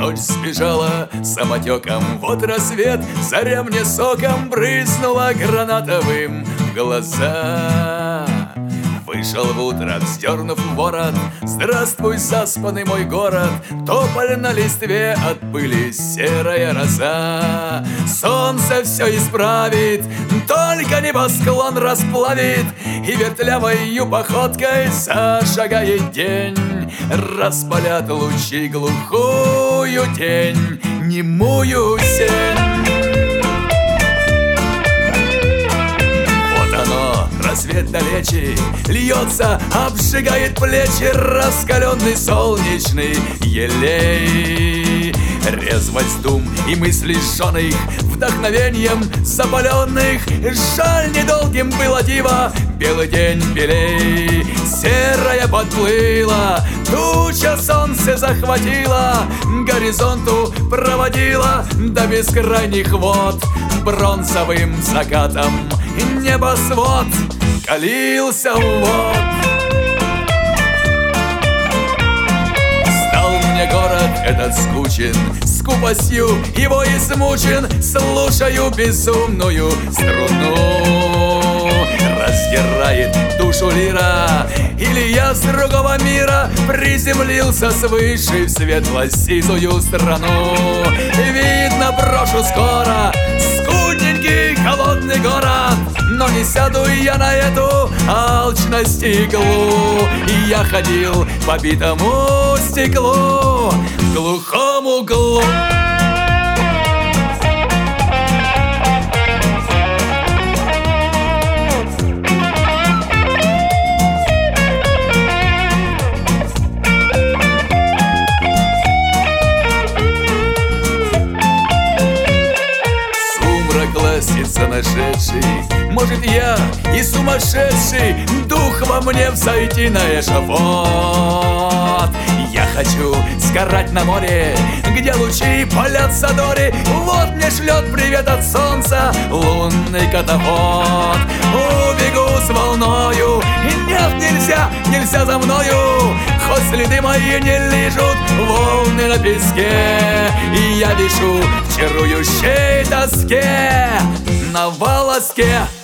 Ночь сбежала самотеком, вот рассвет, заря мне соком брызнула гранатовым в глаза. Вышел в утро, вздернув ворот, здравствуй, заспанный мой город. Тополь на листве от пыли серая роса. Солнце все исправит, только небосклон расплавит, и вертлявою походкой зашагает день. Распалят лучи глухую тень, немую сень. Вот оно, рассвет далече, льется, обжигает плечи раскаленный солнечный елей. Резвость дум и мыслей жженых, вдохновением запаленных, жаль, недолгим было диво, белый день белей. Серая подплыла, туча солнце захватила, горизонту проводила до бескрайних вод. Бронзовым закатом небосвод калился вот. Город этот скучен, скупостью его измучен, слушаю безумную струну. Раздирает душу лира, или я с другого мира приземлился свыше в светло-сизую страну. Видно, брошу скоро скудненький холодный город, но не сяду я на эту алчность иглу. И я ходил по битому стеклу в глухом углу. Ластится нашедший, может, я и сумасшедший, дух во мне взойти на эшафот. Я хочу сгорать на море, где лучи палят задори. Вот мне шлет привет от солнца лунный катафот. Убегу с волною, нет, нельзя, нельзя за мною, хоть следы мои не лижут волны на песке. И я вишу в чарующей тоске на волоске.